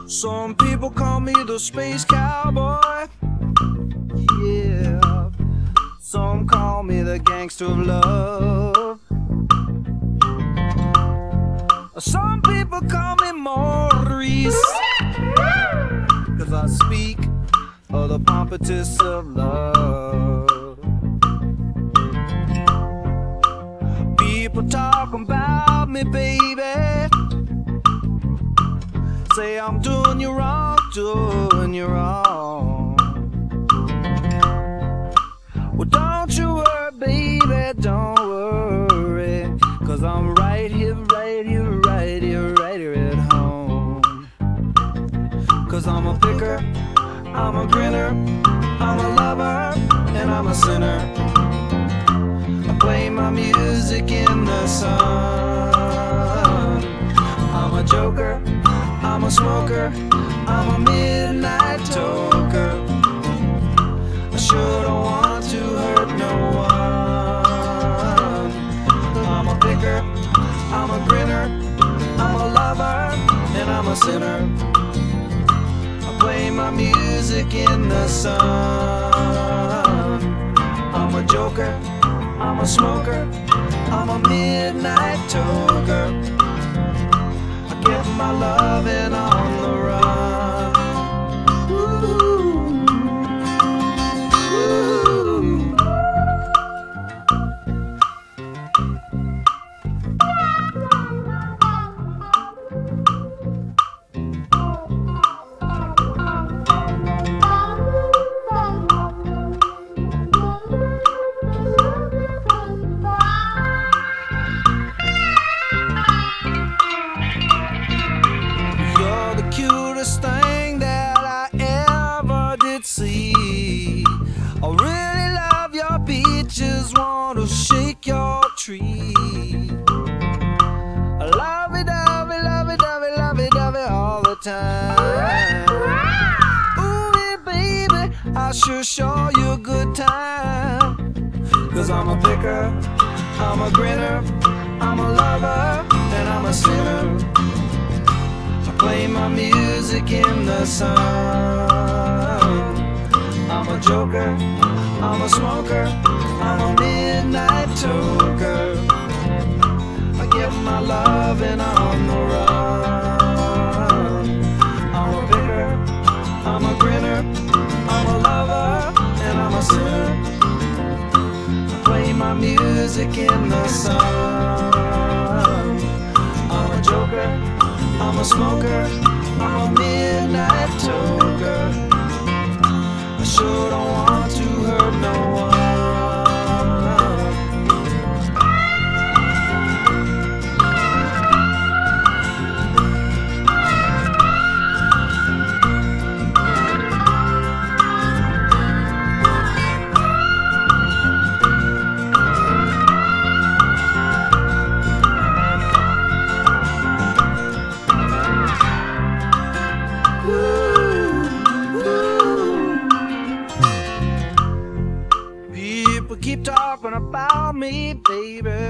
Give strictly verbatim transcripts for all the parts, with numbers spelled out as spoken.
Some people call me the space cowboy. Yeah. Some call me the gangster of love. Some people call me Maurice, 'cause I speak of the pompatus of love. People talk about me, baby, say I'm doing you wrong, doing you wrong. Well, don't you worry, baby, don't worry, 'cause I'm right here, right here, right here, right here at home. 'Cause I'm a picker, I'm a grinner, I'm a lover, and I'm a sinner. I play my music in the sun. I'm a joker, I'm a smoker, I'm a midnight toker. I sure don't want to hurt no one. I'm a picker, I'm a grinner, I'm a lover, and I'm a sinner. I play my music in the sun. I'm a joker, I'm a smoker, I'm a midnight toker. I get my loving on the run. Ooh, ooh. You're the cutest thing that I ever did see. I really love your peaches, want to shake your tree. I love it, love it, love it, love it, love it, love it all the time. Ooh, yeah, baby, I sure show you a good time. 'Cause I'm a picker, I'm a grinner, I'm a lover, and I'm a sinner. I play my music in the sun. I'm a joker, I'm a smoker, I'm a midnight toker. I get my loving on the run. I'm a picker, I'm a grinner, I'm a lover, and I'm a sinner. I play my music in the sun. I'm a joker, I'm a smoker, I'm a midnight toker. I sure don't want to hurt no one. People keep talking about me, baby.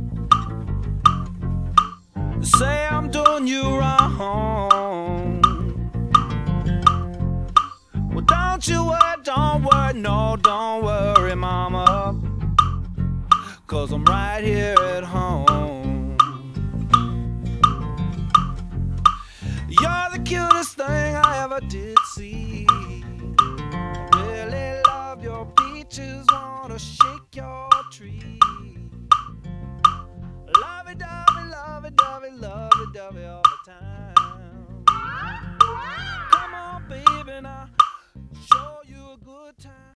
They say I'm doing you wrong. Well, don't you worry, don't worry, no, don't worry, mama, 'cause I'm right here at home. You're the cutest thing I ever did see. I really love your peaches, wanna shake your tree. Love it, dovey, love it, dovey, love it, dovey.